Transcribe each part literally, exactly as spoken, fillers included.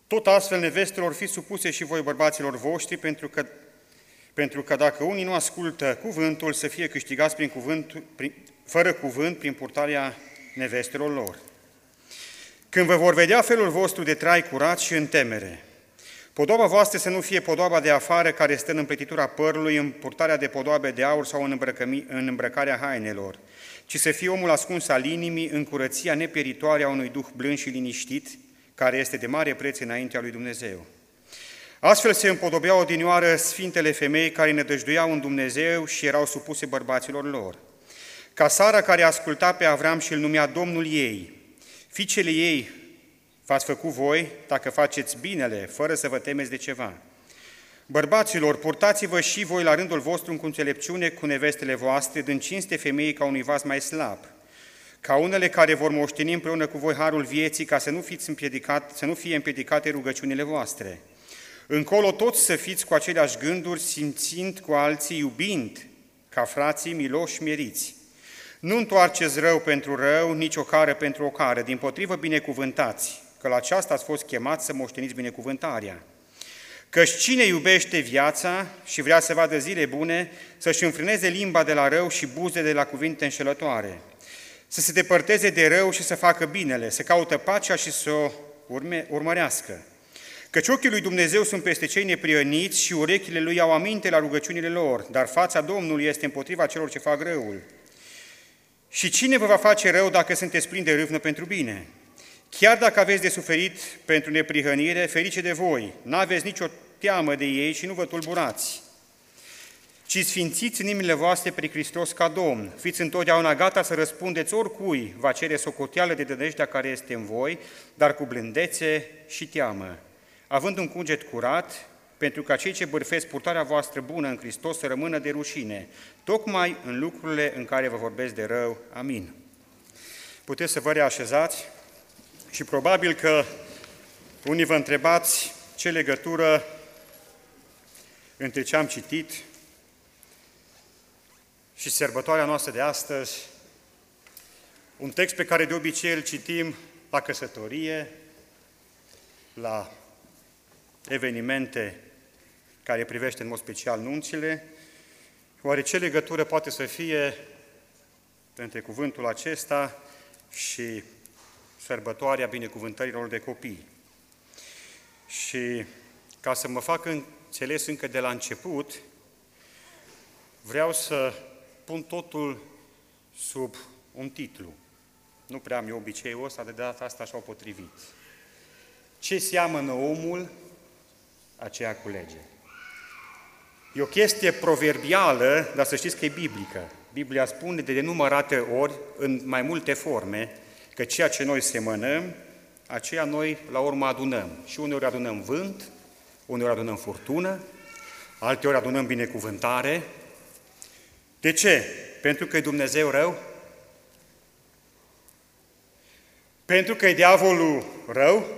Tot astfel, nevestelor, fiți supuse și voi bărbaților voștri, pentru că, pentru că dacă unii nu ascultă cuvântul, să fie câștigați prin cuvânt, prin, fără cuvânt prin purtarea nevestelor lor. Când vă vor vedea felul vostru de trai curat și în temere, podoaba voastră să nu fie podoaba de afară care stă în împletitura părului, în purtarea de podoabe de aur sau în, în îmbrăcarea hainelor, ci să fie omul ascuns al inimii în curăția nepieritoare a unui duh blând și liniștit, care este de mare preț înaintea lui Dumnezeu. Astfel se împodobeau odinioară sfintele femei care nădăjduiau în Dumnezeu și erau supuse bărbaților lor. Ca Sara care asculta pe Avram și îl numea Domnul ei, fiicele ei v-ați făcut voi dacă faceți binele, fără să vă temeți de ceva. Bărbaților, purtați-vă și voi la rândul vostru cu înțelepciune cu nevestele voastre, dând cinste femeii ca unui vas mai slab, ca unele care vor moșteni împreună cu voi harul vieții, ca să nu, fiți împiedicat, să nu fie împiedicate rugăciunile voastre. Încolo toți să fiți cu aceleași gânduri, simțind cu alții, iubind, ca frații miloși meriți. Nu întoarceți rău pentru rău, nici o cară pentru o cară, dimpotrivă binecuvântați, că la aceasta ați fost chemați să moșteniți binecuvântarea. Căci cine iubește viața și vrea să vadă zile bune, să-și înfrâneze limba de la rău și buze de la cuvinte înșelătoare, să se depărteze de rău și să facă binele, să caută pacea și să o urme, urmărească. Căci ochii lui Dumnezeu sunt peste cei neprioniți și urechile lui au aminte la rugăciunile lor, dar fața Domnului este împotriva celor ce fac răul. Și cine vă va face rău dacă sunteți plini de râvnă pentru bine? Chiar dacă aveți de suferit pentru neprihănire, ferice de voi, n-aveți nicio teamă de ei și nu vă tulburați, ci sfințiți în inimile voastre pe Hristos ca Domn. Fiți întotdeauna gata să răspundeți oricui va cere socoteală de nădejdea care este în voi, dar cu blândețe și teamă, având un cuget curat, pentru ca cei ce bârfesc purtarea voastră bună în Hristos să rămână de rușine, tocmai în lucrurile în care vă vorbesc de rău. Amin. Puteți să vă reașezați și probabil că unii vă întrebați ce legătură între ce am citit și sărbătoarea noastră de astăzi, un text pe care de obicei îl citim la căsătorie, la evenimente care privește în mod special nunțile, oare ce legătură poate să fie între cuvântul acesta și sărbătoarea binecuvântărilor de copii? Și ca să mă fac înțeles încă de la început, vreau să pun totul sub un titlu. Nu prea am eu obiceiul ăsta, de data asta așa-o potrivit. Ce seamănă omul, aceea culege. E o chestie proverbială, dar să știți că e biblică. Biblia spune de nenumărate ori, în mai multe forme, că ceea ce noi semănăm, aceea noi la urmă adunăm. Și uneori adunăm vânt, uneori adunăm furtună, alteori adunăm binecuvântare. De ce? Pentru că e Dumnezeu rău? Pentru că e diavolul rău?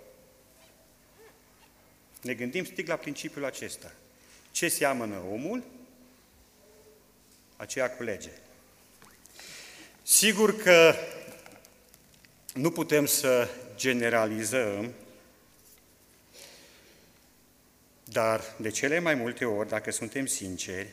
Ne gândim strict la principiul acesta. Ce seamănă omul, aceea culege. Sigur că nu putem să generalizăm, dar de cele mai multe ori, dacă suntem sinceri,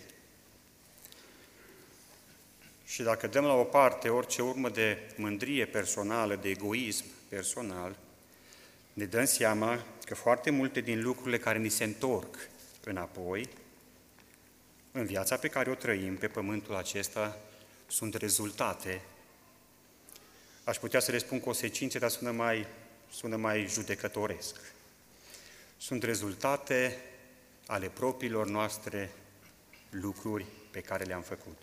și dacă dăm la o parte orice urmă de mândrie personală, de egoism personal, ne dăm seama că foarte multe din lucrurile care ni se întorc înapoi, în viața pe care o trăim pe pământul acesta, sunt rezultate. Aș putea să le spun consecințe, dar sună mai, sună mai judecătoresc. Sunt rezultate ale propriilor noastre lucruri pe care le-am făcut.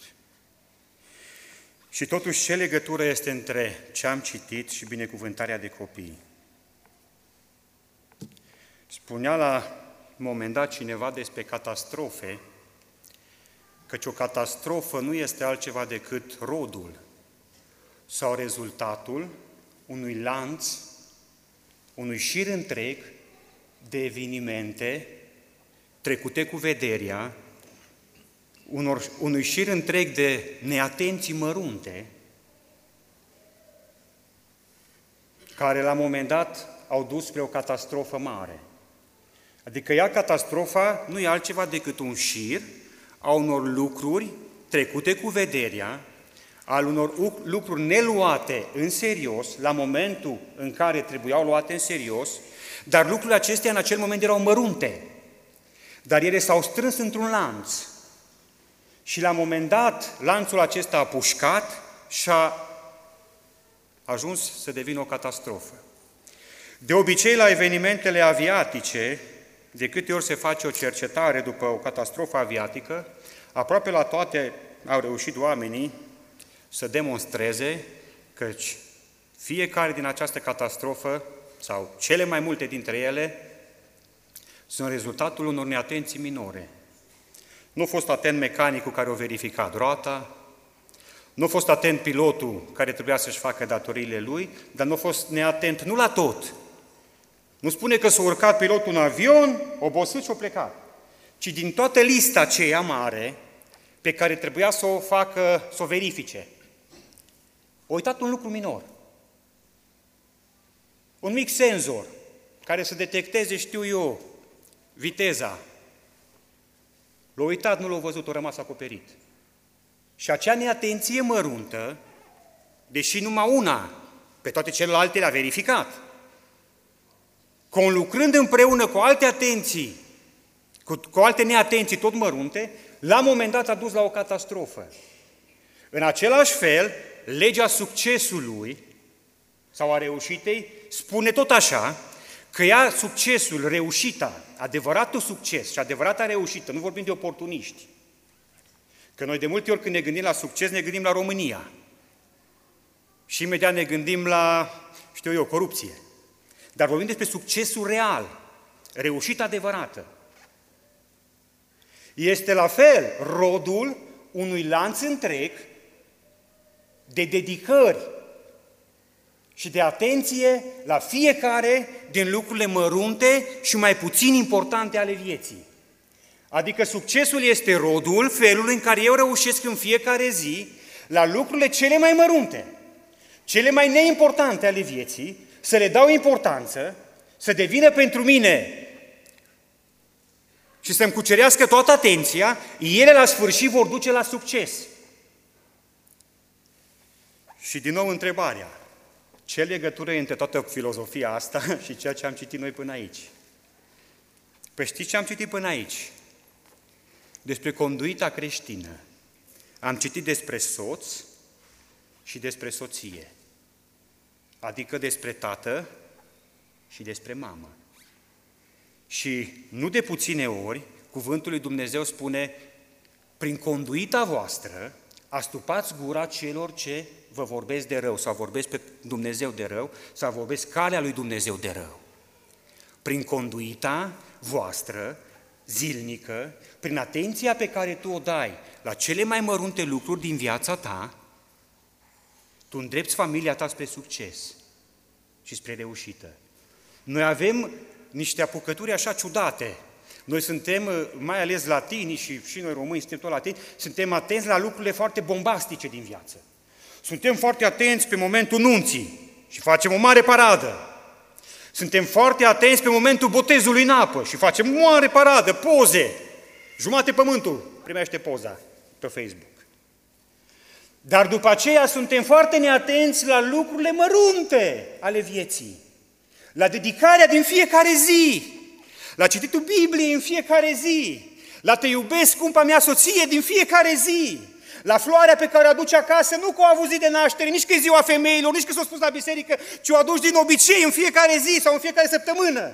Și totuși, ce legătură este între ce am citit și binecuvântarea de copii? Spunea la un moment dat cineva despre catastrofe, căci o catastrofă nu este altceva decât rodul sau rezultatul unui lanț, unui șir întreg de evenimente trecute cu vederea, unor, unui șir întreg de neatenții mărunte, care la un moment dat au dus spre o catastrofă mare. Adică ea, catastrofa, nu e altceva decât un șir a unor lucruri trecute cu vederea, al unor lucruri neluate în serios, la momentul în care trebuiau luate în serios, dar lucrurile acestea în acel moment erau mărunte, dar ele s-au strâns într-un lanț. Și la un moment dat, lanțul acesta a pușcat și a ajuns să devină o catastrofă. De obicei, la evenimentele aviatice, de câte ori se face o cercetare după o catastrofă aviatică, aproape la toate au reușit oamenii să demonstreze că fiecare din această catastrofă, sau cele mai multe dintre ele, sunt rezultatul unor neatenții minore. Nu a fost atent mecanicul care a verificat roata, nu a fost atent pilotul care trebuia să-și facă datoriile lui, dar nu a fost neatent nu la tot. Nu spune că s-a urcat pilotul în avion, obosit și a plecat, ci din toată lista aceea mare pe care trebuia să o facă, să o verifice. A uitat un lucru minor. Un mic senzor care să detecteze, știu eu, viteza. L-a uitat, nu l-a văzut, a rămas acoperit. Și acea neatenție măruntă, deși numai una, pe toate celelalte le-a verificat, conlucrând împreună cu alte atenții, cu, cu alte neatenții tot mărunte, la un moment dat a dus la o catastrofă. În același fel, legea succesului sau a reușitei spune tot așa, că ea, succesul, reușita, adevăratul succes și adevărata reușită, nu vorbim de oportuniști, că noi de multe ori când ne gândim la succes, ne gândim la România și imediat ne gândim la, știu eu, corupție. Dar vorbim despre succesul real, reușita adevărată. Este la fel rodul unui lanț întreg de dedicări și de atenție la fiecare din lucrurile mărunte și mai puțin importante ale vieții. Adică succesul este rodul felului în care eu reușesc în fiecare zi la lucrurile cele mai mărunte, cele mai neimportante ale vieții, să le dau importanță, să devină pentru mine și să-mi cucerească toată atenția, ele la sfârșit vor duce la succes. Și din nou întrebarea, ce legătură e între toată filozofia asta și ceea ce am citit noi până aici? Păi știți ce am citit până aici? Despre conduita creștină. Am citit despre soț și despre soție, adică despre tată și despre mamă. Și nu de puține ori, cuvântul lui Dumnezeu spune, prin conduita voastră, astupați gura celor ce vă vorbesc de rău, sau vorbesc pe Dumnezeu de rău, sau vorbesc calea lui Dumnezeu de rău. Prin conduita voastră, zilnică, prin atenția pe care tu o dai la cele mai mărunte lucruri din viața ta, tu îndrepți familia ta spre succes și spre reușită. Noi avem niște apucături așa ciudate. Noi suntem, mai ales latini și, și noi români suntem tot latini, suntem atenți la lucrurile foarte bombastice din viață. Suntem foarte atenți pe momentul nunții și facem o mare paradă. Suntem foarte atenți pe momentul botezului în apă și facem o mare paradă, poze. Jumate pământul primește poza pe Facebook. Dar după aceea suntem foarte neatenți la lucrurile mărunte ale vieții, la dedicarea din fiecare zi, la cititul Bibliei în fiecare zi, la te iubesc, scumpa mea soție, din fiecare zi, la floarea pe care o aduci acasă, nu că o avut zi de naștere, nici că e ziua femeilor, nici că s-o spus la biserică, ci o aduci din obicei în fiecare zi sau în fiecare săptămână.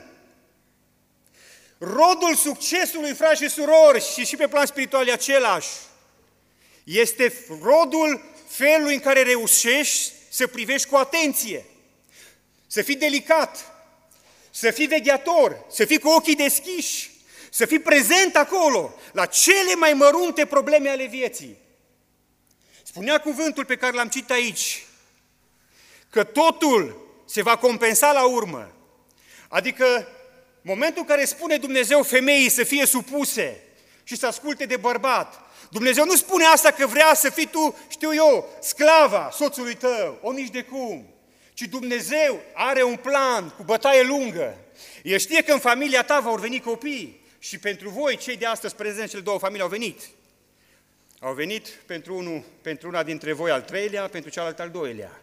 Rodul succesului, frați și surori, și și pe plan spiritual e același. Este rodul felului în care reușești să privești cu atenție, să fii delicat, să fii vegheator, să fii cu ochii deschiși, să fii prezent acolo, la cele mai mărunte probleme ale vieții. Spunea cuvântul pe care l-am citit aici, că totul se va compensa la urmă. Adică momentul în care spune Dumnezeu femeii să fie supuse și să asculte de bărbat, Dumnezeu nu spune asta că vrea să fii tu, știu eu, sclava soțului tău, o nici de cum, ci Dumnezeu are un plan cu bătaie lungă. El știe că în familia ta vor veni copii și pentru voi, cei de astăzi prezenți, cele două familii au venit. Au venit pentru, unul, pentru una dintre voi al treilea, pentru cealaltă al doilea.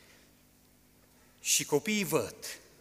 Și copiii văd.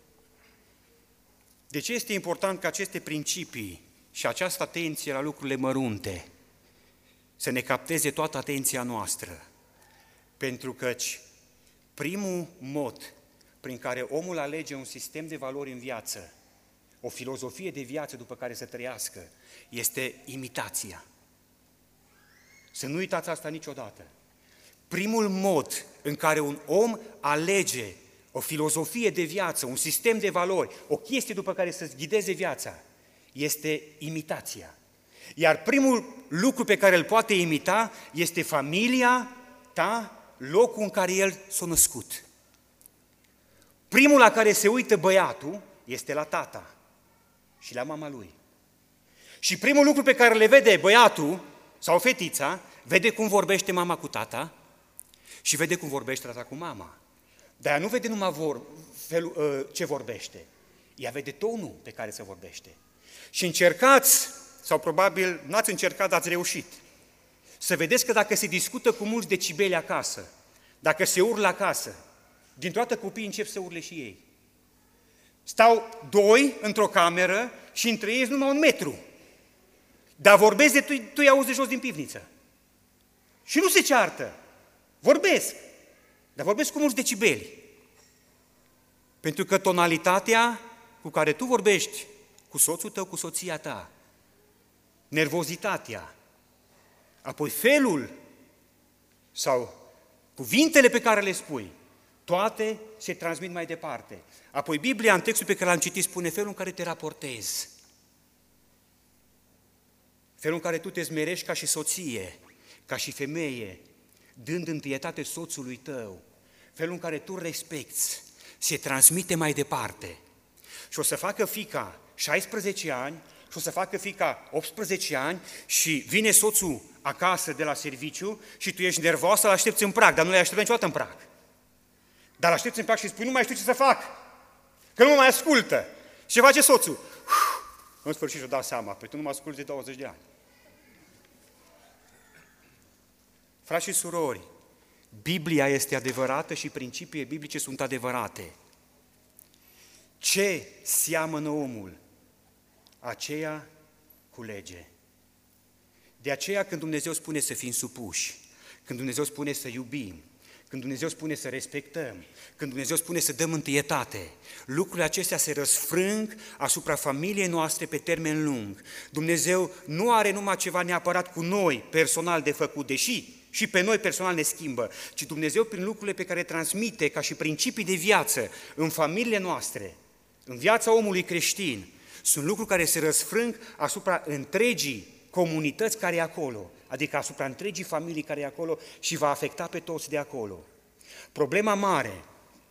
De ce este important ca aceste principii și această atenție la lucrurile mărunte să ne capteze toată atenția noastră? Pentru că primul mod prin care omul alege un sistem de valori în viață, o filozofie de viață după care să trăiască, este imitația. Să nu uitați asta niciodată. Primul mod în care un om alege o filozofie de viață, un sistem de valori, o chestie după care să-ți ghideze viața, este imitația. Iar primul lucru pe care îl poate imita este familia ta, locul în care el s-a născut. Primul la care se uită băiatul este la tata și la mama lui. Și primul lucru pe care le vede băiatul sau fetița, vede cum vorbește mama cu tata și vede cum vorbește tata cu mama. Dar ea nu vede numai vor, felul, ce vorbește, ea vede tonul pe care se vorbește. Și încercați, sau probabil n-ați încercat, dar ați reușit, să vedeți că dacă se discută cu mulți decibeli acasă, dacă se urlă acasă, dintr-o dată copiii încep să urle și ei. Stau doi într-o cameră și între ei numai un metru. Dar vorbesc de tu, tu îi auzi de jos din pivniță. Și nu se ceartă. Vorbesc. Dar vorbesc cu mulți decibeli. Pentru că tonalitatea cu care tu vorbești cu soțul tău, cu soția ta, nervozitatea, apoi felul sau cuvintele pe care le spui, toate se transmit mai departe. Apoi Biblia, în textul pe care l-am citit, spune felul în care te raportezi, felul în care tu te smerești ca și soție, ca și femeie, dând întâietate soțului tău, felul în care tu respecti, se transmite mai departe. Și o să facă fiica șaisprezece ani, și o să facă fiica optsprezece ani și vine soțul acasă de la serviciu și tu ești nervoasă, îl aștepți în prag, dar nu le aștepți niciodată în prag. Dar îl aștepți în prag și spui, nu mai știu ce să fac, că nu mă mai ascultă. Și ce face soțul? Uf, în sfârșit și-o dat seama, păi tu nu mă asculți de douăzeci de ani. Frați și surori, Biblia este adevărată și principiile biblice sunt adevărate. Ce seamănă omul, aceea culege. De aceea când Dumnezeu spune să fim supuși, când Dumnezeu spune să iubim, când Dumnezeu spune să respectăm, când Dumnezeu spune să dăm întâietate, lucrurile acestea se răsfrâng asupra familiei noastre pe termen lung. Dumnezeu nu are numai ceva neapărat cu noi personal de făcut, deși și pe noi personal ne schimbă, ci Dumnezeu prin lucrurile pe care transmite ca și principii de viață în familiile noastre, în viața omului creștin, sunt lucruri care se răsfrâng asupra întregii comunități care e acolo, adică asupra întregii familii care e acolo și va afecta pe toți de acolo. Problema mare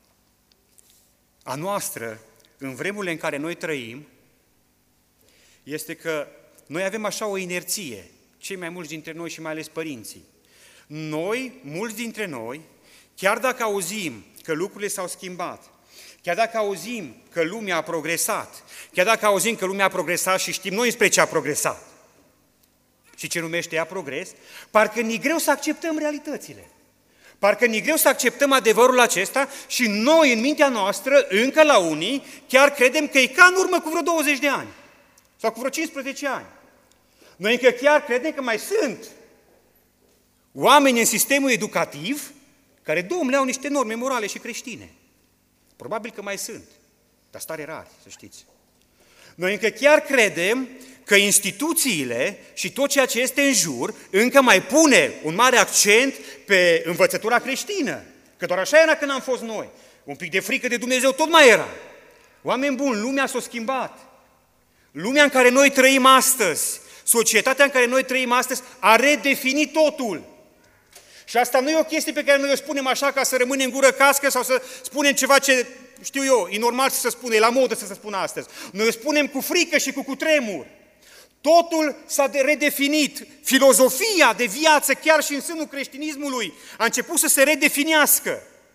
a noastră, în vremurile în care noi trăim, este că noi avem așa o inerție, cei mai mulți dintre noi și mai ales părinții. Noi, mulți dintre noi, chiar dacă auzim că lucrurile s-au schimbat, chiar dacă auzim că lumea a progresat, chiar dacă auzim că lumea a progresat și știm noi spre ce a progresat și ce numește ea progres, parcă ni greu să acceptăm realitățile. Parcă ni greu să acceptăm adevărul acesta și noi, în mintea noastră, încă la unii, chiar credem că e ca în urmă cu vreo douăzeci de ani sau cu vreo cincisprezece ani. Noi încă chiar credem că mai sunt oameni în sistemul educativ care, Domnule, au niște norme morale și creștine. Probabil că mai sunt, dar stare rari, să știți. Noi încă chiar credem că instituțiile și tot ceea ce este în jur încă mai pune un mare accent pe învățătura creștină, că doar așa era când am fost noi. Un pic de frică de Dumnezeu tot mai era. Oameni buni, lumea s-a schimbat. Lumea în care noi trăim astăzi, societatea în care noi trăim astăzi, a redefinit totul. Și asta nu e o chestie pe care noi o spunem așa ca să rămânem în gură cască sau să spunem ceva ce, știu eu, e normal să se spune, e la modă să se spună astăzi. Noi o spunem cu frică și cu cutremur. Totul s-a redefinit. Filozofia de viață, chiar și în sânul creștinismului, a început să se redefinească.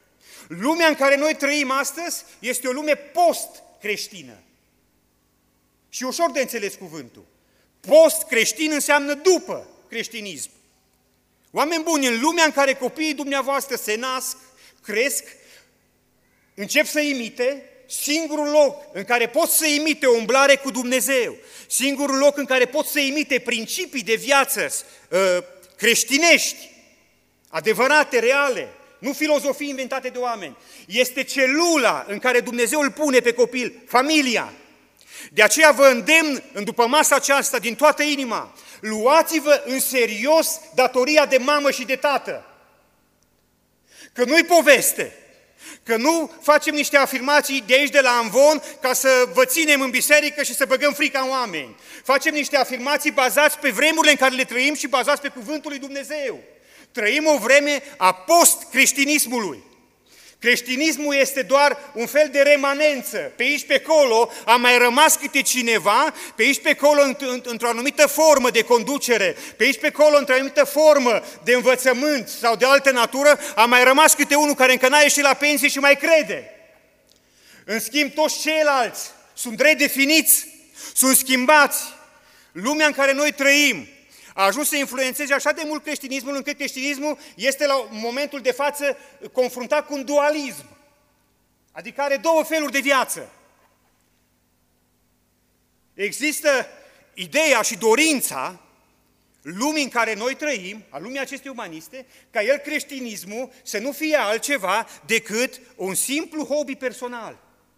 Lumea în care noi trăim astăzi este o lume post-creștină. Și ușor de înțeles cuvântul. Post-creștin înseamnă după creștinism. Oameni buni, în lumea în care copiii dumneavoastră se nasc, cresc, încep să imite, singurul loc în care pot să imite o umblare cu Dumnezeu, singurul loc în care pot să imite principii de viață creștinești, adevărate, reale, nu filozofii inventate de oameni, este celula în care Dumnezeu îl pune pe copil, familia. De aceea vă îndemn în după masa aceasta din toată inima, luați-vă în serios datoria de mamă și de tată. Că nu-i poveste, că nu facem niște afirmații de aici de la amvon ca să vă ținem în biserică și să băgăm frica în oameni. Facem niște afirmații bazați pe vremurile în care le trăim și bazați pe cuvântul lui Dumnezeu. Trăim o vreme a post-creștinismului. Creștinismul este doar un fel de remanență. Pe aici, pe acolo, a mai rămas câte cineva, pe aici, pe acolo, într-o anumită formă de conducere, pe aici, pe acolo, într-o anumită formă de învățământ sau de altă natură, a mai rămas câte unul care încă n-a ieșit la pensie și mai crede. În schimb, toți ceilalți sunt redefiniți, sunt schimbați. Lumea în care noi trăim a ajuns să influențeze așa de mult creștinismul, încât creștinismul este la momentul de față confruntat cu un dualism, adică are două feluri de viață. Există ideea și dorința lumii în care noi trăim, a lumii acestei umaniste, ca el, creștinismul, să nu fie altceva decât un simplu hobby personal.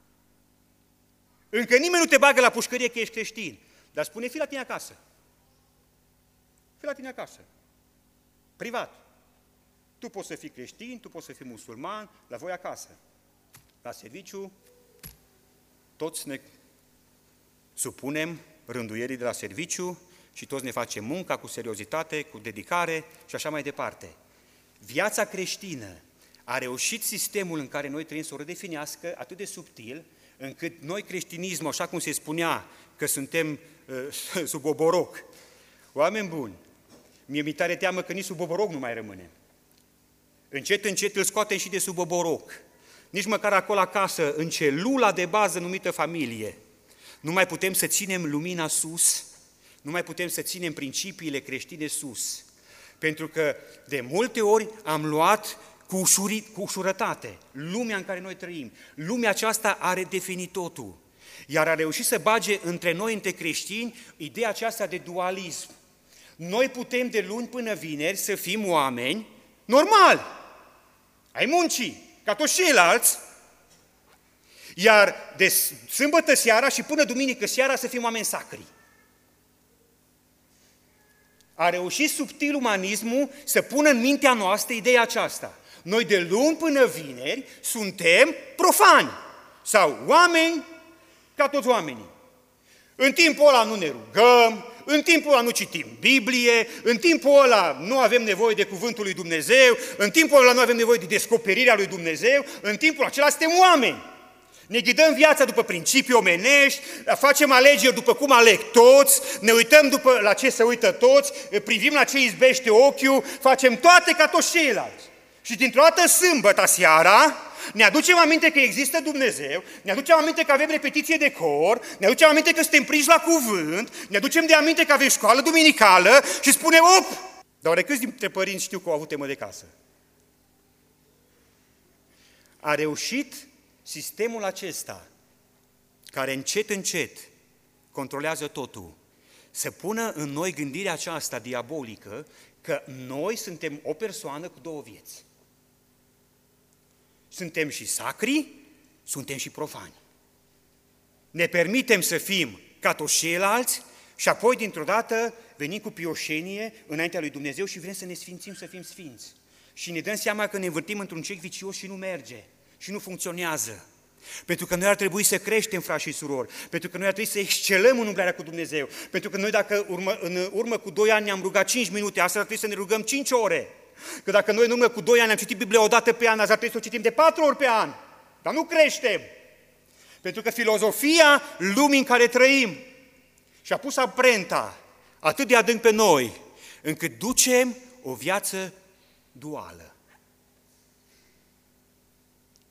Încă nimeni nu te bagă la pușcărie că ești creștin, dar spune, fii la tine acasă. Fii la tine acasă, privat. Tu poți să fii creștin, tu poți să fii musulman, la voi acasă. La serviciu, toți ne supunem rânduierii de la serviciu și toți ne facem munca cu seriozitate, cu dedicare și așa mai departe. Viața creștină a reușit sistemul în care noi trăim să o redefinească atât de subtil, încât noi creștinismul, așa cum se spunea că suntem uh, sub oboroc, oameni buni, mie mi tare teamă că nici sub oboroc nu mai rămâne. Încet, încet îl scoatem și de sub oboroc. Nici măcar acolo acasă, în celula de bază numită familie, nu mai putem să ținem lumina sus, nu mai putem să ținem principiile creștine sus. Pentru că de multe ori am luat cu, ușurit, cu ușurătate lumea în care noi trăim. Lumea aceasta are definit totul. Iar a reușit să bage între noi, între creștini, ideea aceasta de dualism. Noi putem de luni până vineri să fim oameni normali, ai muncii, ca toți ceilalți, iar de sâmbătă seara și până duminică seara să fim oameni sacri. A reușit subtil umanismul să pună în mintea noastră ideea aceasta. Noi de luni până vineri suntem profani sau oameni ca toți oamenii. În timpul ăla nu ne rugăm, în timpul ăla nu citim Biblie, în timpul ăla nu avem nevoie de cuvântul lui Dumnezeu, în timpul ăla nu avem nevoie de descoperirea lui Dumnezeu, în timpul acela suntem oameni. Ne ghidăm viața după principii omenești, facem alegeri după cum aleg toți, ne uităm după la ce se uită toți, privim la ce izbește ochiul, facem toate ca toți ceilalți. Și dintr-o dată sâmbătă seara ne aducem aminte că există Dumnezeu, ne aducem aminte că avem repetiție de cor, ne aducem aminte că suntem prinși la cuvânt, ne aducem de aminte că avem școală duminicală și spunem, op! Dar oare câți dintre părinți știu că au avut temă de casă? A reușit sistemul acesta, care încet, încet controlează totul, să pună în noi gândirea aceasta diabolică că noi suntem o persoană cu două vieți. Suntem și sacri, suntem și profani. Ne permitem să fim ca toți ceilalți și apoi, dintr-o dată, venim cu pioșenie înaintea lui Dumnezeu și vrem să ne sfințim, să fim sfinți. Și ne dăm seama că ne învârtim într-un cerc vicios și nu merge, și nu funcționează. Pentru că noi ar trebui să creștem, frați și surori, pentru că noi ar trebui să excelăm în umblarea cu Dumnezeu, pentru că noi dacă urmă, în urmă cu doi ani ne-am rugat cinci minute, astăzi ar trebui să ne rugăm cinci ore. Că dacă noi în urmă cu doi ani am citit Biblia o dată pe an, azi ar trebui să o citim de patru ori pe an. Dar nu creștem. Pentru că filozofia lumii în care trăim și-a pus amprenta atât de adânc pe noi, încât ducem o viață duală.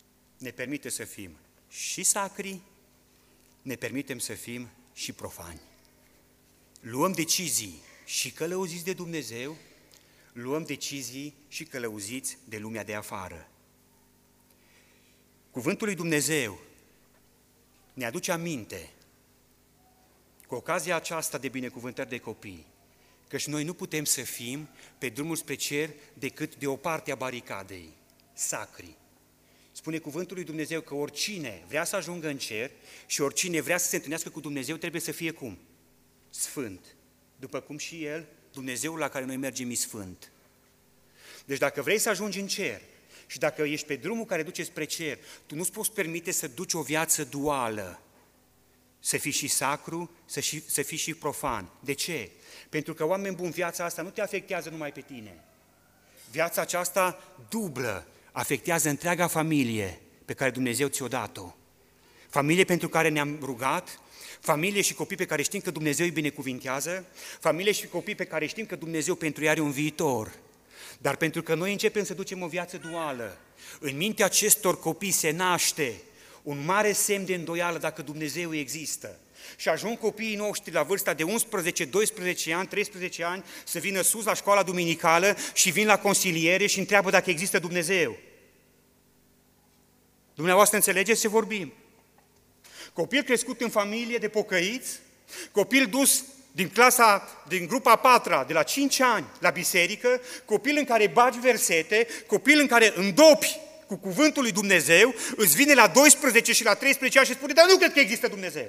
ne permite să fim și sacri, ne permitem să fim și profani. Luăm decizii și călăuziți de Dumnezeu, luăm decizii și călăuziți de lumea de afară. Cuvântul lui Dumnezeu ne aduce aminte, cu ocazia aceasta de binecuvântări de copii, căci noi nu putem să fim pe drumul spre cer decât de o parte a baricadei, sacri. Spune cuvântul lui Dumnezeu că oricine vrea să ajungă în cer și oricine vrea să se întâlnească cu Dumnezeu trebuie să fie cum? Sfânt. După cum și El, Dumnezeul la care noi mergem, e sfânt. Deci dacă vrei să ajungi în cer și dacă ești pe drumul care duce spre cer, tu nu-ți poți permite să duci o viață duală, să fii și sacru, să, și, să fii și profan. De ce? Pentru că, oameni buni, viața asta nu te afectează numai pe tine. Viața aceasta dublă afectează întreaga familie pe care Dumnezeu ți-o dat-o. Familie pentru care ne-am rugat, familie și copii pe care știm că Dumnezeu îi binecuvintează, familie și copii pe care știm că Dumnezeu pentru ei are un viitor. Dar pentru că noi începem să ducem o viață duală, în mintea acestor copii se naște un mare semn de îndoială dacă Dumnezeu există. Și ajung copiii noștri la vârsta de unsprezece, doisprezece ani, treisprezece ani să vină sus la școala duminicală și vin la consiliere și întreabă dacă există Dumnezeu. Dumneavoastră înțelegeți ce vorbim? Copil crescut în familie de pocăiți, copil dus din clasa, din grupa a patra, de la cinci ani la biserică, copil în care bagi versete, copil în care îndopi cu cuvântul lui Dumnezeu, îți vine la doisprezece și la treisprezece ani și spune, dar nu cred că există Dumnezeu.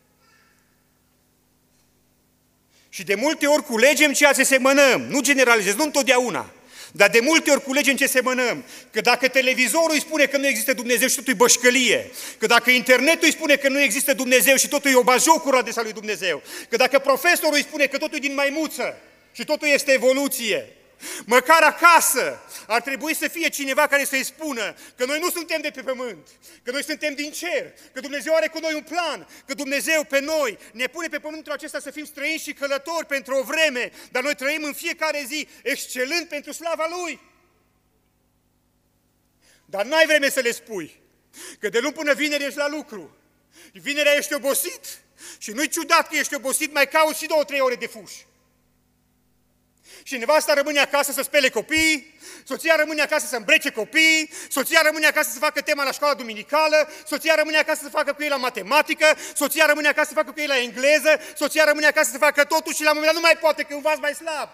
Și de multe ori culegem ceea ce semănăm, nu generalizez, nu întotdeauna, dar de multe ori culegem ce semănăm. Că dacă televizorul îi spune că nu există Dumnezeu și totul e bășcălie, că dacă internetul îi spune că nu există Dumnezeu și totul e o bajocură adresa lui Dumnezeu, că dacă profesorul îi spune că totul e din maimuță și totul este evoluție, măcar acasă ar trebui să fie cineva care să-i spună că noi nu suntem de pe pământ, că noi suntem din cer, că Dumnezeu are cu noi un plan, că Dumnezeu pe noi ne pune pe pământul acesta să fim străini și călători pentru o vreme, dar noi trăim în fiecare zi excelând pentru slava Lui. Dar n-ai vreme să le spui, că de luni până vineri ești la lucru, vinerea ești obosit și nu-i ciudat că ești obosit, mai cauți și două, trei ore de fuș. Și nevasta rămâne acasă să spele copiii, soția rămâne acasă să îmbrece copiii, soția rămâne acasă să facă tema la școala duminicală, soția rămâne acasă să facă cu ei la matematică, soția rămâne acasă să facă cu ei la engleză, soția rămâne acasă să facă totul și la un moment dat nu mai poate că învață mai slab.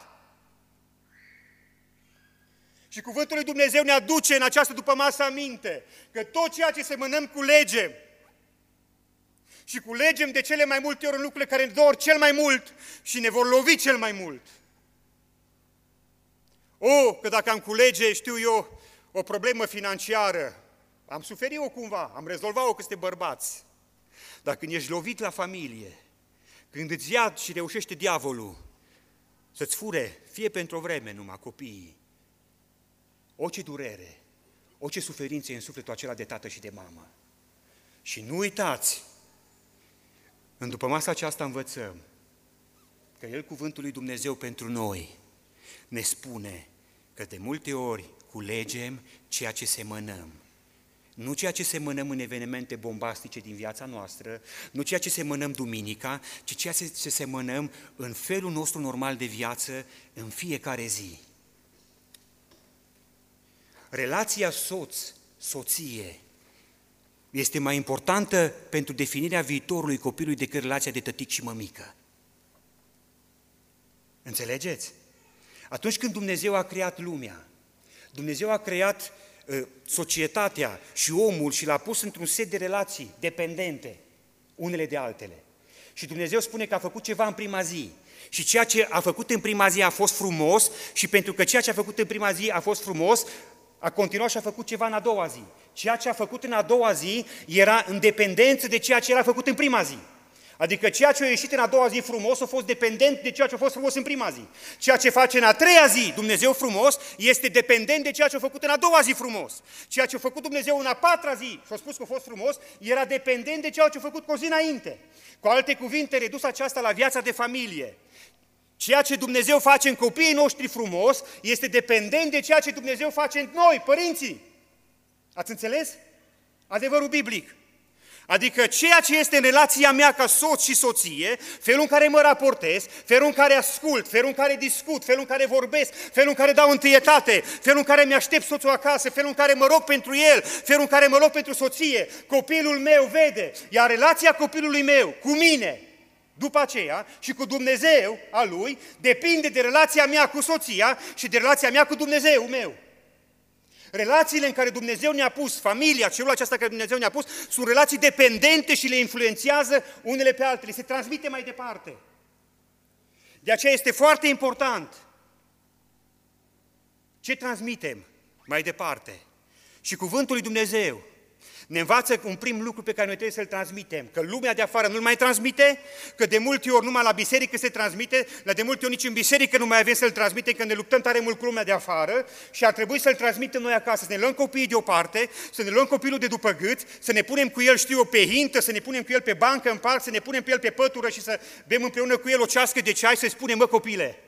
Și cuvântul lui Dumnezeu ne aduce în această dupămasă aminte că tot ceea ce semănăm culegem. Și culegem de cele mai multe ori în lucrurile care ne dor cel mai mult și ne vor lovi cel mai mult. O, că dacă am culege, știu eu, o problemă financiară, am suferit-o cumva, am rezolvat-o că suntem bărbați. Dar când ești lovit la familie, când îți ia și reușește diavolul să-ți fure, fie pentru o vreme numai, copiii, orice durere, orice suferință e în sufletul acela de tată și de mamă. Și nu uitați, în după masa aceasta învățăm că El, cuvântul lui Dumnezeu pentru noi, ne spune că de multe ori culegem ceea ce semănăm. Nu ceea ce semănăm în evenimente bombastice din viața noastră, nu ceea ce semănăm duminica, ci ceea ce semănăm în felul nostru normal de viață în fiecare zi. Relația soț-soție este mai importantă pentru definirea viitorului copilului decât relația de tătic și mămică. Înțelegeți? Atunci când Dumnezeu a creat lumea, Dumnezeu a creat uh, societatea și omul și l-a pus într-un set de relații dependente unele de altele. Și Dumnezeu spune că a făcut ceva în prima zi. Și ceea ce a făcut în prima zi a fost frumos și pentru că ceea ce a făcut în prima zi a fost frumos, a continuat și a făcut ceva în a doua zi. Ceea ce a făcut în a doua zi era în dependență de ceea ce el a făcut în prima zi. Adică ceea ce a ieșit în a doua zi frumos a fost dependent de ceea ce a fost frumos în prima zi. Ceea ce face în a treia zi Dumnezeu frumos este dependent de ceea ce a făcut în a doua zi frumos. Ceea ce a făcut Dumnezeu în a patra zi și a spus că a fost frumos, era dependent de ceea ce a făcut cu o zi înainte. Cu alte cuvinte, redus aceasta la viața de familie. Ceea ce Dumnezeu face în copiii noștri frumos este dependent de ceea ce Dumnezeu face în noi, părinții. Ați înțeles? Adevărul biblic. Adică ceea ce este în relația mea ca soț și soție, felul în care mă raportez, felul în care ascult, felul în care discut, felul în care vorbesc, felul în care dau întâietate, felul în care mi-aștept soțul acasă, felul în care mă rog pentru el, felul în care mă rog pentru soție, copilul meu vede, iar relația copilului meu cu mine, după aceea, și cu Dumnezeu a lui, depinde de relația mea cu soția și de relația mea cu Dumnezeu meu. Relațiile în care Dumnezeu ne-a pus, familia, celula aceasta care Dumnezeu ne-a pus, sunt relații dependente și le influențează unele pe altele, se transmite mai departe. De aceea este foarte important ce transmitem mai departe. Și cuvântul lui Dumnezeu ne învață un prim lucru pe care noi trebuie să-l transmitem, că lumea de afară nu-l mai transmite, că de multe ori numai la biserică se transmite, la de multe ori nici în biserică nu mai avem să-l transmitem, că ne luptăm tare mult cu lumea de afară și ar trebui să-l transmitem noi acasă, să ne luăm copiii deoparte, să ne luăm copilul de după gât, să ne punem cu el, știu eu, pe hintă, să ne punem cu el pe bancă, în parc, să ne punem pe el pe pătură și să bem împreună cu el o cească de ceai, să-i spunem, mă copile,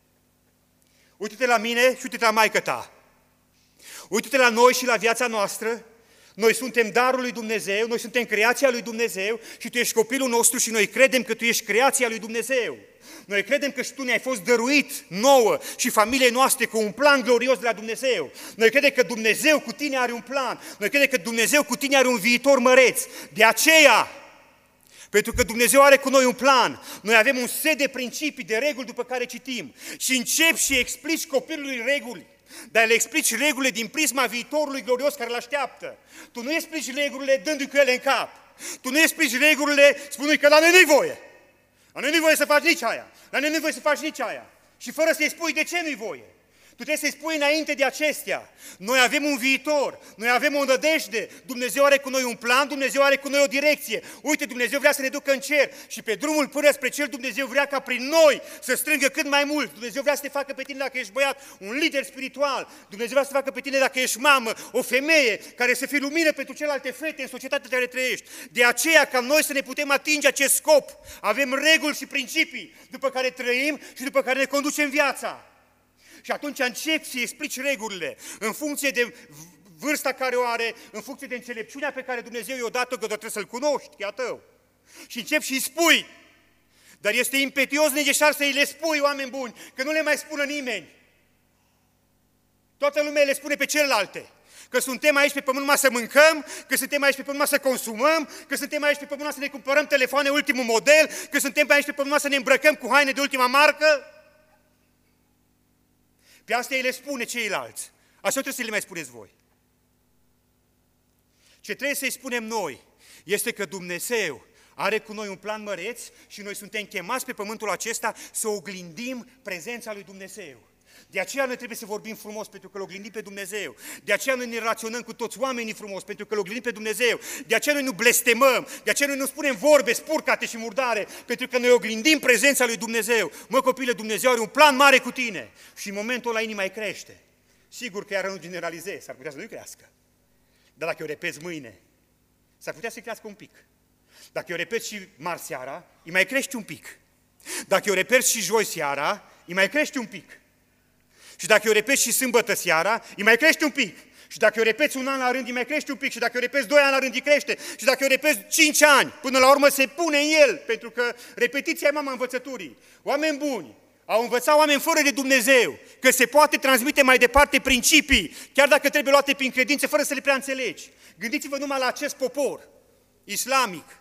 uite-te la mine și uite-te la maică ta, uite-te la noi și la viața noastră. Noi suntem darul lui Dumnezeu, noi suntem creația lui Dumnezeu și tu ești copilul nostru și noi credem că tu ești creația lui Dumnezeu. Noi credem că și tu ne-ai fost dăruit nouă și familiei noastre cu un plan glorios de la Dumnezeu. Noi credem că Dumnezeu cu tine are un plan, noi credem că Dumnezeu cu tine are un viitor măreț. De aceea, pentru că Dumnezeu are cu noi un plan, noi avem un set de principii, de reguli după care citim și începi și explici copilului reguli. Dar le explici regulile din prisma viitorului glorios care îl așteaptă. Tu nu explici regulile dându-i cu ele în cap. Tu nu explici regulile spunând că la noi nu-i voie. La noi nu-i voie să faci nici aia. La noi nu-i voie să faci nici aia. Și fără să-i spui de ce nu-i voie. Tu trebuie să-i spui înainte de acestea. Noi avem un viitor, noi avem o nădejde, Dumnezeu are cu noi un plan, Dumnezeu are cu noi o direcție. Uite, Dumnezeu vrea să ne ducă în cer și pe drumul până spre cer Dumnezeu vrea ca prin noi să strângă cât mai mult. Dumnezeu vrea să te facă pe tine dacă ești băiat, un lider spiritual. Dumnezeu vrea să te facă pe tine dacă ești mamă, o femeie care să fie lumină pentru celelalte fete în societatea în care trăiești. De aceea, ca noi să ne putem atinge acest scop, avem reguli și principii după care trăim și după care ne conducem viața. Și atunci începi să-i explici regulile în funcție de vârsta care o are, în funcție de înțelepciunea pe care Dumnezeu i-o dat-o, că trebuie să-l cunoști, e a tău. Și începi și îi spui, dar este impetios necesar să îi le spui, oameni buni, că nu le mai spună nimeni. Toată lumea le spune pe celelalte. Că suntem aici pe pământ numai să mâncăm, că suntem aici pe pământ numai să consumăm, că suntem aici pe pământ numai să ne cumpărăm telefoane ultimul model, că suntem aici pe pământ numai să ne îmbrăcăm cu haine de ultima marcă. Pe asta ei le spune ceilalți. Așa trebuie să le mai spuneți voi. Ce trebuie să-i spunem noi este că Dumnezeu are cu noi un plan măreț și noi suntem chemați pe pământul acesta să oglindim prezența lui Dumnezeu. De aceea noi trebuie să vorbim frumos, pentru că îl oglindim pe Dumnezeu. De aceea noi ne relaționăm cu toți oamenii frumos, pentru că îl oglindim pe Dumnezeu. De aceea noi nu blestemăm, de aceea noi nu spunem vorbe spurcate și murdare, pentru că noi oglindim prezența lui Dumnezeu. Mă, copile, Dumnezeu are un plan mare cu tine. Și în momentul ăla inima îi crește. Sigur că iară nu generalizez, s-ar putea să nu-i crească. Dar dacă o repeți mâine, s-ar putea să-i crească un pic. Dacă o repeți și marți seara, îi mai crește un pic. Dacă o repeți și joi seara, îi mai crește un pic. Și dacă o repeți și sâmbătă seara, îi mai crește un pic. Și dacă o repeți un an la rând, îi mai crește un pic. Și dacă o repeți doi ani la rând, îi crește. Și dacă o repeți cinci ani, până la urmă se pune în el, pentru că repetiția e mama învățăturii. Oameni buni au învățat oameni fără de Dumnezeu că se poate transmite mai departe principii, chiar dacă trebuie luate prin credință, fără să le prea înțelegi. Gândiți-vă numai la acest popor islamic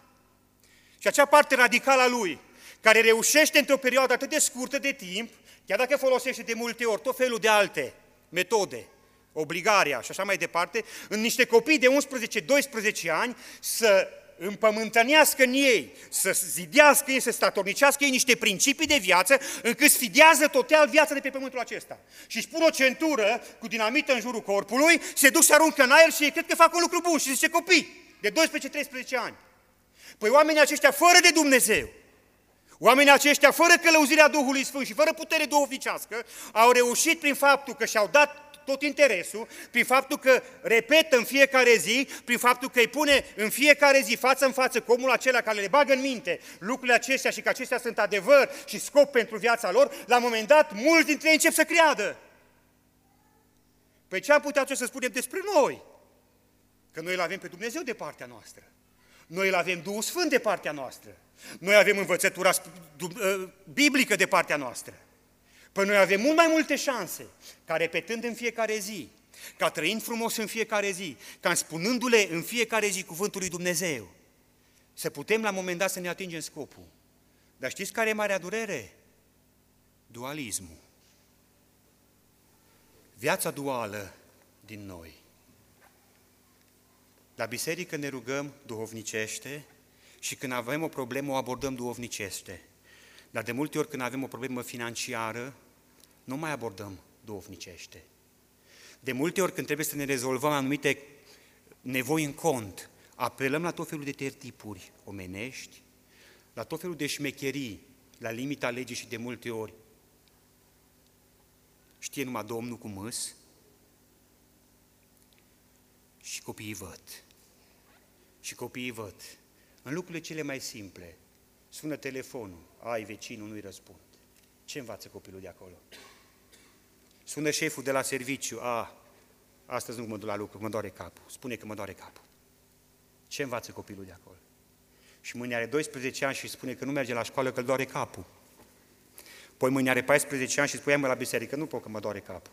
și acea parte radicală a lui, care reușește într-o perioadă atât de scurtă de timp, chiar dacă folosește de multe ori tot felul de alte metode, obligarea și așa mai departe, în niște copii de unsprezece doisprezece ani să împământănească în ei, să zidească ei, să statornicească ei niște principii de viață, încât sfidează total viața de pe pământul acesta. Și își pun o centură cu dinamită în jurul corpului, se duc și aruncă în aer și ei cred că fac un lucru bun și zice copii de doisprezece treisprezece ani. Păi oamenii aceștia fără de Dumnezeu, oamenii aceștia, fără călăuzirea Duhului Sfânt și fără putere duhovnicească, au reușit prin faptul că și-au dat tot interesul, prin faptul că repetă în fiecare zi, prin faptul că îi pune în fiecare zi față în față cu omul acela care le bagă în minte lucrurile acestea și că acestea sunt adevăr și scop pentru viața lor, la un moment dat mulți dintre ei încep să creadă. Păi ce am putea să spunem despre noi? Că noi îl avem pe Dumnezeu de partea noastră. Noi îl avem Duhul Sfânt de partea noastră. Noi avem învățătura biblică de partea noastră. Păi noi avem mult mai multe șanse, ca repetând în fiecare zi, ca trăind frumos în fiecare zi, ca spunându-le în fiecare zi cuvântul lui Dumnezeu, să putem la un moment dat să ne atingem scopul. Dar știți care e marea durere? Dualismul. Viața duală din noi. La biserică ne rugăm duhovnicește și când avem o problemă o abordăm duhovnicește. Dar de multe ori când avem o problemă financiară, nu mai abordăm duhovnicește. De multe ori când trebuie să ne rezolvăm anumite nevoi în cont, apelăm la tot felul de tertipuri omenești, la tot felul de șmecherii, la limita legii și de multe ori știe numai Domnul cu mâs și copiii văd. Și copiii văd. În lucrurile cele mai simple, sună telefonul, ai vecinul, nu-i răspund. Ce învață copilul de acolo? Sună șeful de la serviciu, a, astăzi nu mă duc la lucru, mă doare capul. Spune că mă doare capul. Ce învață copilul de acolo? Și mâine are doisprezece ani și spune că nu merge la școală, că îl doare capul. Poi mâine are paisprezece ani și spune, mă la biserică, nu pot că mă doare capul.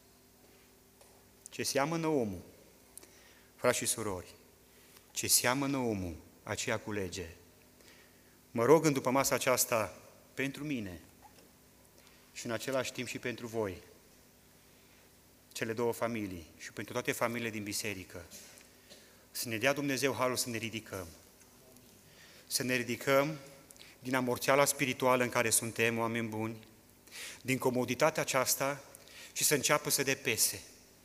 Ce seamănă omul, frați și surori, ce seamănă omul, aceea culege. Mă rog în după masa aceasta pentru mine și în același timp și pentru voi, cele două familii și pentru toate familiile din biserică, să ne dea Dumnezeu harul să ne ridicăm. Să ne ridicăm din amorțeala spirituală în care suntem, oameni buni, din comoditatea aceasta și să înceapă să depese.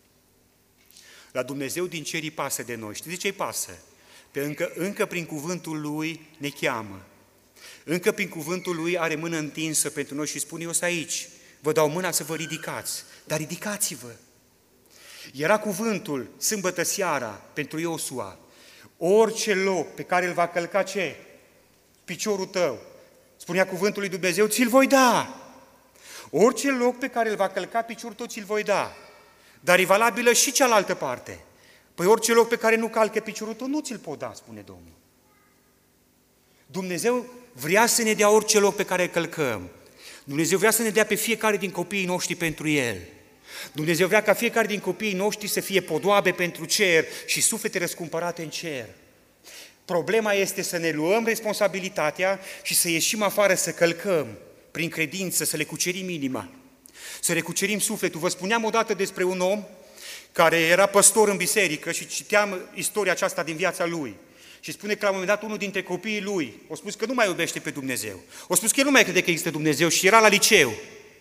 La Dumnezeu din cer îi pasă de noi. Știți de ce îi pasă? Că încă, încă prin cuvântul Lui ne cheamă. Încă prin cuvântul Lui are mână întinsă pentru noi și spune, eu sunt aici, vă dau mâna să vă ridicați, dar ridicați-vă. Era cuvântul, sâmbătă seara, pentru Iosua, orice loc pe care îl va călca ce? Piciorul tău. Spunea cuvântul lui Dumnezeu, ți-l voi da. Orice loc pe care îl va călca piciorul tău, ți-l voi da. Dar e valabilă și cealaltă parte. Păi orice loc pe care nu calcă piciorul tău, nu ți-l pot da, spune Domnul. Dumnezeu vrea să ne dea orice loc pe care îl călcăm. Dumnezeu vrea să ne dea pe fiecare din copiii noștri pentru El. Dumnezeu vrea ca fiecare din copiii noștri să fie podoabe pentru cer și suflete răscumpărate în cer. Problema este să ne luăm responsabilitatea și să ieșim afară, să călcăm prin credință, să le cucerim inima, să le cucerim sufletul. Vă spuneam odată despre un om care era păstor în biserică și citeam istoria aceasta din viața lui. Și spune că la un moment dat unul dintre copiii lui a spus că nu mai iubește pe Dumnezeu. A spus că el nu mai crede că există Dumnezeu și era la liceu.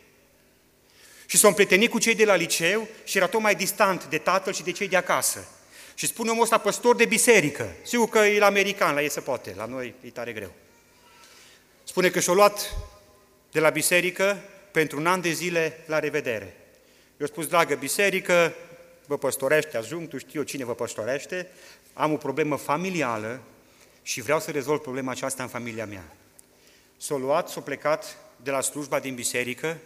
Și s-a împrietenit cu cei de la liceu și era tot mai distant de tatăl și de cei de acasă. Și spune omul ăsta, păstor de biserică. Sigur că e american, la ei se poate, la noi e tare greu. Spune că și-a luat de la biserică pentru un an de zile la revedere. Eu spus, dragă biserică, vă păstorește ajuntul, știu eu cine vă păstorește, am o problemă familială și vreau să rezolv problema aceasta în familia mea. S-a luat, s-a plecat de la slujba din biserică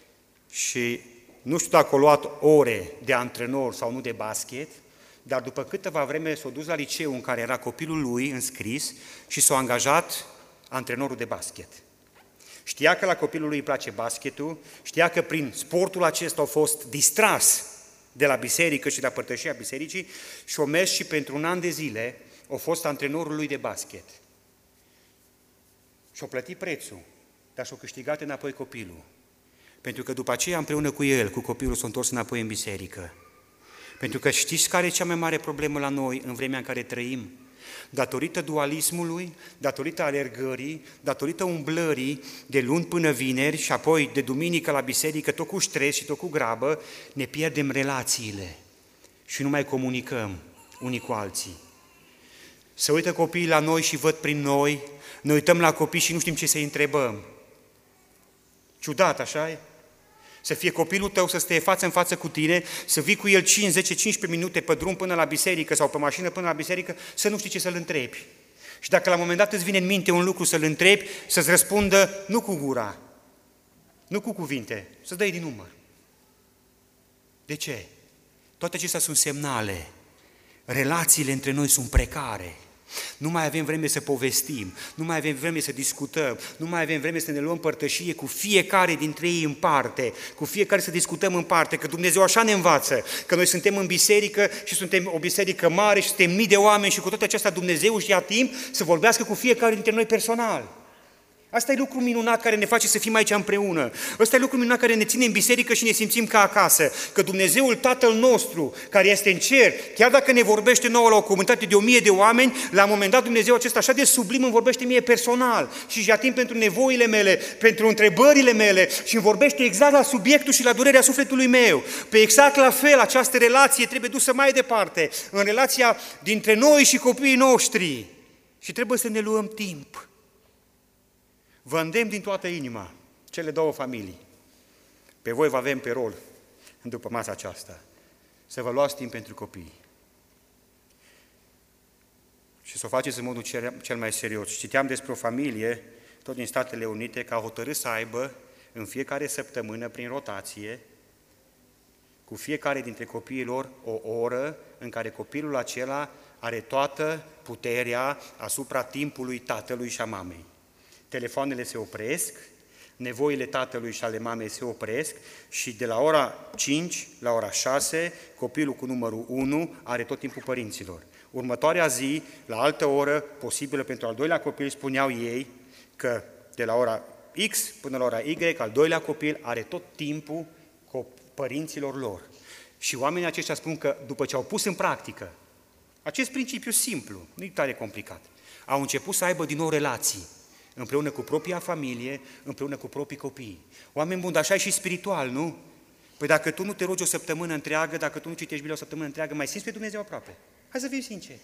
și nu știu dacă a luat ore de antrenor sau nu de basket, dar după câteva vreme s-a dus la liceu în care era copilul lui înscris și s-a angajat antrenorul de basket. Știa că la copilul lui îi place basketul, știa că prin sportul acesta a fost distras de la biserică și de la părtășia bisericii și a mers și pentru un an de zile a fost antrenorul lui de basket. Și-a plătit prețul, dar și-a câștigat înapoi copilul. Pentru că după aceea, împreună cu el, cu copilul, s-a întors înapoi în biserică. Pentru că știți care e cea mai mare problemă la noi în vremea în care trăim? Datorită dualismului, datorită alergării, datorită umblării de luni până vineri și apoi de duminică la biserică, tot cu stres și tot cu grabă, ne pierdem relațiile și nu mai comunicăm unii cu alții. Se uită copiii la noi și văd prin noi, ne uităm la copii și nu știm ce să-i întrebăm. Ciudat, așa-i? Să fie copilul tău să stea față în față cu tine, să vii cu el cinci, zece, cincisprezece minute pe drum până la biserică sau pe mașină până la biserică, să nu știi ce să-l întrebi. Și dacă la un moment dat îți vine în minte un lucru să-l întrebi, să-ți răspundă nu cu gura, nu cu cuvinte, să-ți dai din număr. De ce? Toate acestea sunt semnale relațiile între noi sunt precare. Nu mai avem vreme să povestim, nu mai avem vreme să discutăm, nu mai avem vreme să ne luăm părtășie cu fiecare dintre ei în parte, cu fiecare să discutăm în parte, că Dumnezeu așa ne învață, că noi suntem în biserică și suntem o biserică mare și suntem mii de oameni și cu toate acestea Dumnezeu își ia timp să vorbească cu fiecare dintre noi personal. Asta e lucru minunat care ne face să fim aici împreună. Ăsta e lucru minunat care ne ține în biserică și ne simțim ca acasă. Că Dumnezeul Tatăl nostru, care este în cer, chiar dacă ne vorbește nouă la o comunitate de o mie de oameni, la un moment dat Dumnezeu acesta așa de sublim îmi vorbește mie personal și își ia timp pentru nevoile mele, pentru întrebările mele și îmi vorbește exact la subiectul și la durerea sufletului meu. Pe exact la fel, această relație trebuie dusă mai departe, în relația dintre noi și copiii noștri. Și trebuie să ne luăm timp. Vă îndemn din toată inima, cele două familii, pe voi vă avem pe rol după masa aceasta, să vă luați timp pentru copii și să o faceți în modul cel mai serios. Citeam despre o familie, tot din Statele Unite, că a hotărât să aibă în fiecare săptămână, prin rotație, cu fiecare dintre copiii lor o oră în care copilul acela are toată puterea asupra timpului tatălui și a mamei. Telefoanele se opresc, nevoile tatălui și ale mamei se opresc și de la ora cinci la ora șase, copilul cu numărul unu are tot timpul părinților. Următoarea zi, la altă oră, posibilă pentru al doilea copil, spuneau ei că de la ora X până la ora Y, al doilea copil are tot timpul părinților lor. Și oamenii aceștia spun că după ce au pus în practică acest principiu simplu, nu e tare complicat, au început să aibă din nou relații, împreună cu propria familie, împreună cu proprii copii. Oameni buni, dar așa e și spiritual, nu? Păi dacă tu nu te rogi o săptămână întreagă, dacă tu nu citești Biblia o săptămână întreagă, mai simți pe Dumnezeu aproape. Hai să fim sinceri.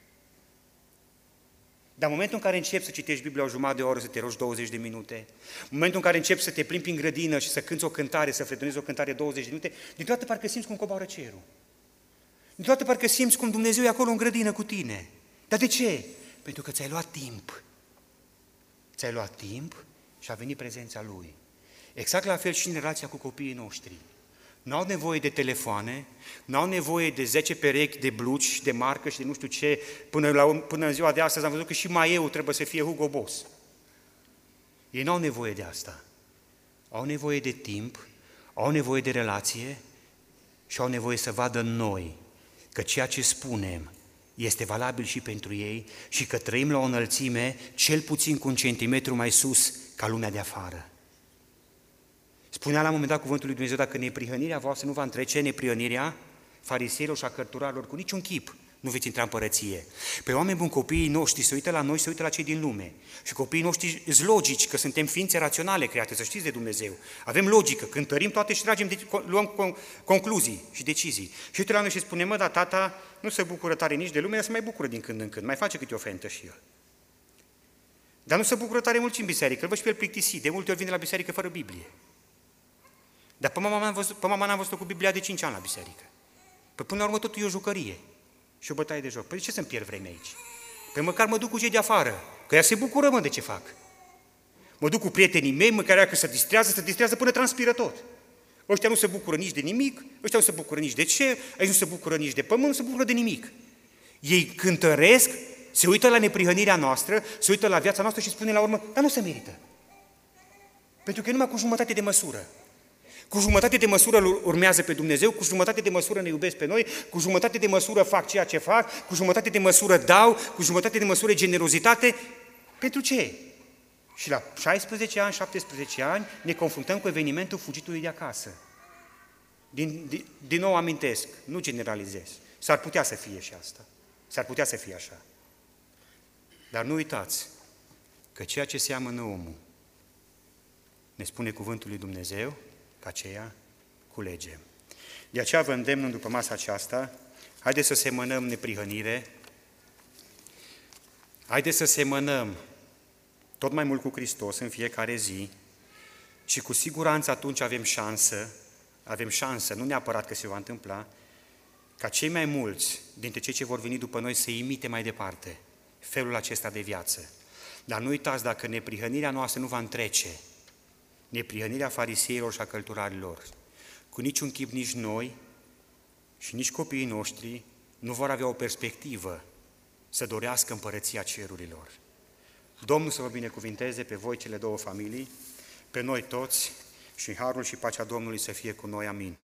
Dar în momentul în care începi să citești Biblia o jumătate de oră, să te rogi douăzeci de minute, în momentul în care începi să te plimbi prin grădină și să cânți o cântare, să fretonezi o cântare douăzeci de minute, din toată parcă simți cum coboară cerul. Din toată parcă simți cum Dumnezeu e acolo în grădină cu tine. Dar de ce? Pentru că ți-ai luat timp. Ți-ai luat timp și a venit prezența Lui. Exact la fel și în relația cu copiii noștri. N-au nevoie de telefoane, n-au nevoie de zece perechi de blugi, de marcă și de nu știu ce. Până, la, până în ziua de astăzi am văzut că și mai eu trebuie să fie Hugo Boss. Ei n-au nevoie de asta. Au nevoie de timp, au nevoie de relație și au nevoie să vadă în noi că ceea ce spunem este valabil și pentru ei și că trăim la o înălțime cel puțin cu un centimetru mai sus ca lumea de afară. Spunea la un moment dat cuvântul lui Dumnezeu, dacă neprihănirea voastră nu va întrece neprihănirea fariseilor și a cărturarilor, cu niciun chip nu veți intra în părăție. Pe oameni buni, copiii noștri se uită la noi, se uită la cei din lume. Și copiii noștri sunt logici, că suntem ființe raționale create, să știți de Dumnezeu. Avem logică, cântărim toate și tragem, luăm concluzii și decizii. Și uite la noi și spune, mă, dar tata nu se bucură tare nici de lume, dar se mai bucură din când în când, mai face câte o fentă și el. Dar nu se bucură tare mult și în biserică, îl văd și pe el plictisit, de multe ori vine la biserică fără Biblie. Dar pe mama n-am văzut, pe mama n-am văzut cu Biblia de cinci ani la biserică. Păi până la urmă totul e o jucărie și o bătaie de joc. Păi de ce să-mi pierd vremea aici? Păi măcar mă duc cu cei de afară, că ea se bucură, mă, de ce fac. Mă duc cu prietenii mei, mă, care că se distrează, se distrează până transpiră tot. Ăștia nu se bucură nici de nimic, ăștia nu se bucură nici de ce, aici nu se bucură nici de pământ, nu se bucură de nimic. Ei cântăresc, se uită la neprihănirea noastră, se uită la viața noastră și spune la urmă, dar nu se merită. Pentru că e numai cu jumătate de măsură. Cu jumătate de măsură urmează pe Dumnezeu, cu jumătate de măsură ne iubesc pe noi, cu jumătate de măsură fac ceea ce fac, cu jumătate de măsură dau, cu jumătate de măsură generozitate. Pentru ce? Și la șaisprezece ani, șaptesprezece ani ne confruntăm cu evenimentul fugitului de acasă. Din, din, din nou amintesc, nu generalizez. S-ar putea să fie și asta. S-ar putea să fie așa. Dar nu uitați că ceea ce seamănă omul, ne spune cuvântul lui Dumnezeu, că aceea culege. De aceea vă îndemn după masa aceasta, haideți să semănăm neprihănire, haideți să semănăm tot mai mult cu Hristos în fiecare zi și cu siguranță atunci avem șansă, avem șansă, nu neapărat că se va întâmpla, ca cei mai mulți dintre cei ce vor veni după noi să imite mai departe felul acesta de viață. Dar nu uitați, dacă neprihănirea noastră nu va întrece neprihănirea fariseilor și a cărturarilor, cu niciun chip nici noi și nici copiii noștri nu vor avea o perspectivă să dorească împărăția cerurilor. Domnul să vă binecuvinteze pe voi cele două familii, pe noi toți, și harul și pacea Domnului să fie cu noi. Amin.